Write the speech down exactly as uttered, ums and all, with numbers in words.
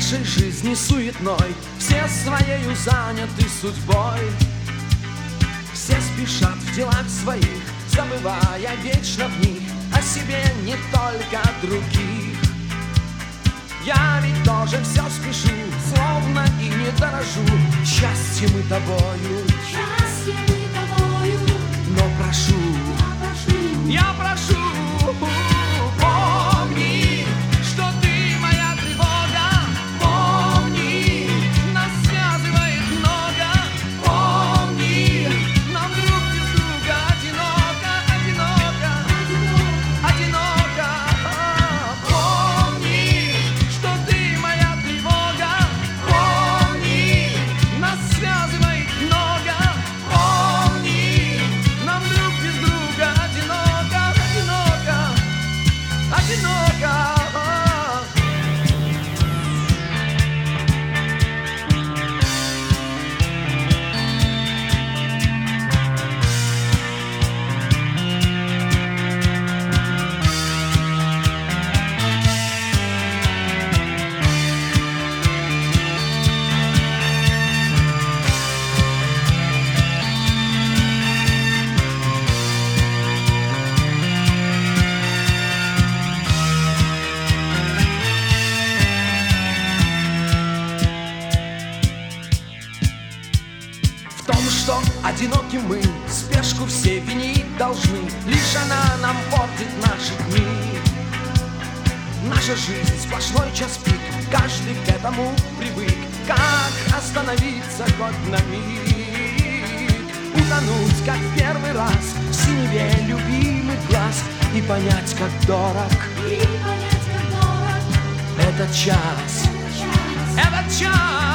нашей жизни суетной все своею заняты судьбой. Все спешат в делах своих, забывая вечно в них о себе, не только других. Я ведь тоже все спешу, словно и не дорожу счастьем и тобою. Счастьем и тобою. Но прошу, Я прошу, я прошу, помни, что ты моя тревога. Помни, нас связывает много. Помни, нам друг без друга одиноко, одиноко, одиноко. Помни, что ты моя тревога. Помни, нас связывает много. Помни, нам друг без друга одиноко, одиноко, одиноко. В том, что одиноки мы, спешку все винить должны. Лишь она нам портит наши дни. Наша жизнь сплошной час пик, каждый к этому привык. Как остановиться хоть на миг? Утонуть, как в первый раз, в синеве любимых глаз. И понять, как дорог и понять, как дорог этот час, этот час. этот час.